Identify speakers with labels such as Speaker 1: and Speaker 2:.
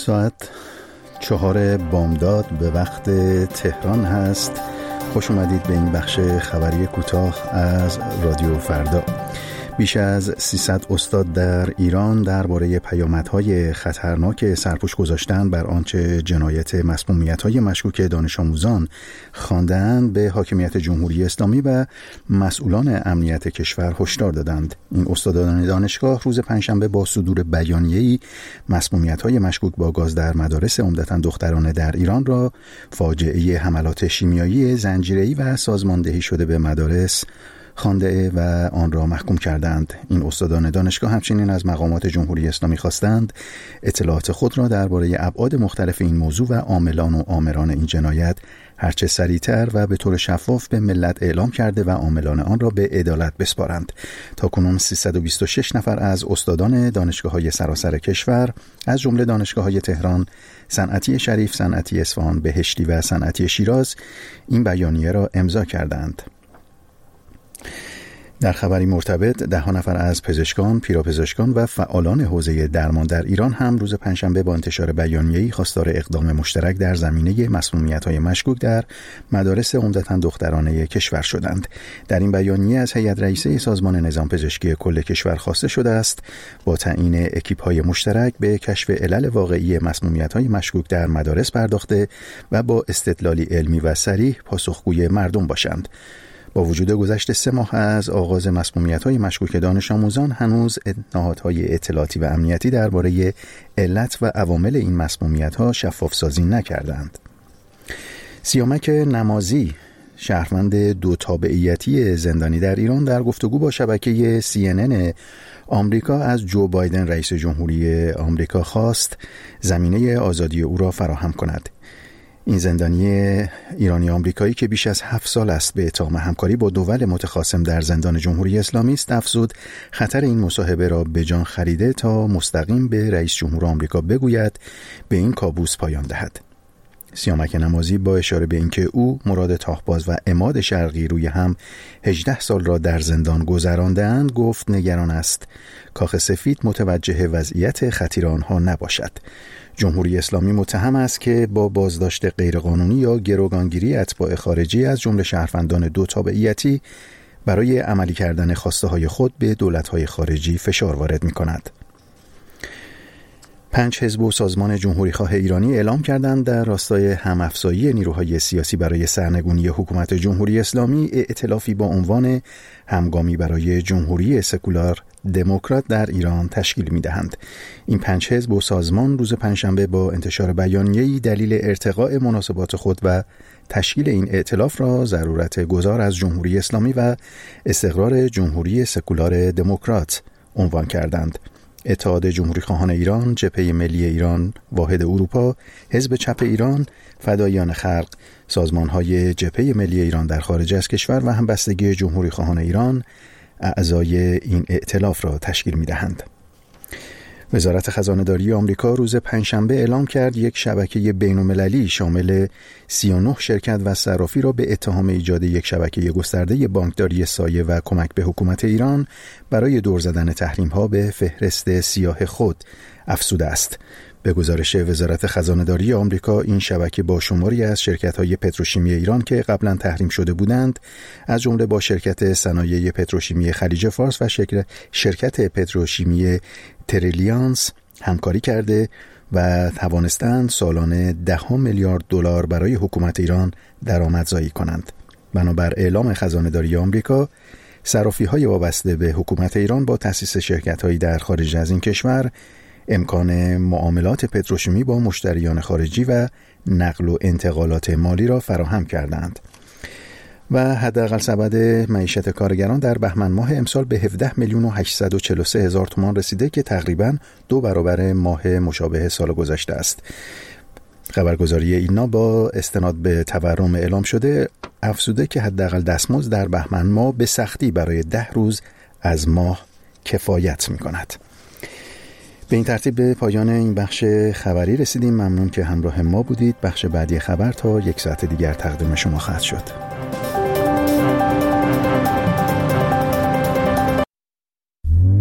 Speaker 1: ساعت 4 بامداد به وقت تهران هست. خوش اومدید به این بخش خبری کوتاه از رادیو فردا. بیش از 300 استاد در ایران درباره پیامدهای خطرناک سرپوش گذاشتن بر آنچه جنایت مسمومیت‌های مشکوک دانش آموزان خواندند به حاکمیت جمهوری اسلامی و مسئولان امنیت کشور هشدار دادند. این استادان دانشگاه روز پنجشنبه با صدور بیانیه‌ای مسمومیت‌های مشکوک با گاز در مدارس عمدتاً دخترانه در ایران را فاجعه حملات شیمیایی زنجیره‌ای و سازماندهی شده به مدارس خوانده و آن را محکوم کردند. این استادان دانشگاه همچنین از مقامات جمهوری اسلامی خواستند اطلاعات خود را درباره ابعاد مختلف این موضوع و عاملان و آمران این جنایت هرچه سریعتر و به طور شفاف به ملت اعلام کرده و عاملان آن را به عدالت بسپارند. تاکنون 326 نفر از استادان دانشگاه‌های سراسر کشور از جمله دانشگاه‌های تهران، صنعتی شریف، صنعتی اصفهان، بهشتی و صنعتی شیراز این بیانیه را امضا کردند. در خبری مرتبط 10 نفر از پزشکان، پیراپزشکان و فعالان حوزه درمان در ایران هم روز پنجشنبه با انتشار بیانیه‌ای خواستار اقدام مشترک در زمینه مسمومیت‌های مشکوک در مدارس عمدتاً دخترانه کشور شدند. در این بیانیه از هیئت رئیسه سازمان نظام پزشکی کل کشور خواسته شده است با تعیین اکیپ‌های مشترک به کشف علل واقعی مسمومیت‌های مشکوک در مدارس پرداخته و با استدلالی علمی و صریح پاسخگوی مردم باشند. با وجود گذشت 3 ماه از آغاز مسمومیت‌های مشکوک دانش آموزان هنوز نهادهای اطلاعاتی و امنیتی درباره علت و عوامل این مسمومیت‌ها شفاف سازی نکردند. سیامک نمازی، شهروند 2 تابعیتی زندانی در ایران، در گفتگو با شبکه CNN آمریکا از جو بایدن رئیس جمهوری آمریکا خواست زمینه آزادی او را فراهم کند. این زندانی ایرانی آمریکایی که بیش از 7 سال است به اتهام همکاری با دول متخاصم در زندان جمهوری اسلامی است، افزود خطر این مصاحبه را به جان خریده تا مستقیم به رئیس جمهور آمریکا بگوید به این کابوس پایان دهد. سیامک نمازی با اشاره به اینکه او، مراد تاهباز و عماد شرقی روی هم 18 سال را در زندان گذرانده‌اند، گفت نگران است کاخ سفید متوجه وضعیت خطیر آنها نباشد. جمهوری اسلامی متهم است که با بازداشت غیرقانونی یا گروگانگیری اتباع خارجی از جمله شهروندان 2 تابعیتی برای عملی کردن خواسته های خود به دولت‌های خارجی فشار وارد می‌کند. 5 حزب و سازمان جمهوری‌خواه ایرانی اعلام کردند در راستای هم‌افزایی نیروهای سیاسی برای سرنگونی حکومت جمهوری اسلامی ائتلافی با عنوان همگامی برای جمهوری سکولار دموکرات در ایران تشکیل می‌دهند. این 5 حزب و سازمان روز پنجشنبه با انتشار بیانیه‌ای دلیل ارتقاء مناسبات خود و تشکیل این ائتلاف را ضرورت گذار از جمهوری اسلامی و استقرار جمهوری سکولار دموکرات عنوان کردند. اتحاد جمهوری‌خواهان ایران، جبهه ملی ایران، واحد اروپا، حزب چپ ایران، فداییان خلق، سازمان‌های جبهه ملی ایران در خارج از کشور و همبستگی جمهوری‌خواهان ایران اعضای این ائتلاف را تشکیل می‌دهند. وزارت خزانه‌داری آمریکا روز پنجشنبه اعلام کرد یک شبکه بین‌المللی شامل 39 شرکت و صرافی را به اتهام ایجاد یک شبکه گسترده بانکداری سایه و کمک به حکومت ایران برای دور زدن تحریم‌ها به فهرست سیاه خود افزوده است. به گزارش وزارت خزانه‌داری آمریکا، این شبکه با شماری از شرکت‌های پتروشیمی ایران که قبلا تحریم شده بودند، از جمله با شرکت صنایع پتروشیمی خلیج فارس و شرکت پتروشیمی تریلیانس همکاری کرده و توانستند سالانه 10 میلیارد دلار برای حکومت ایران درآمدزایی کنند. بنابر اعلام خزانه‌داری آمریکا، صرافی‌های وابسته به حکومت ایران با تأسیس شرکت‌هایی در خارج از این کشور امکان معاملات پتروشیمی با مشتریان خارجی و نقل و انتقالات مالی را فراهم کردند و حداقل سبد معیشت کارگران در بهمن ماه امسال به 17,843,000 تومان رسیده که تقریباً 2 برابر ماه مشابه سال گذشته است. خبرگزاری اینا با استناد به تورم اعلام شده افزوده که حداقل دستمزد در بهمن ماه به سختی برای 10 روز از ماه کفایت می‌کند. به این ترتیب به پایان این بخش خبری رسیدیم. ممنون که همراه ما بودید. بخش بعدی خبر تا 1 ساعت دیگر تقدیم شما خواهد شد.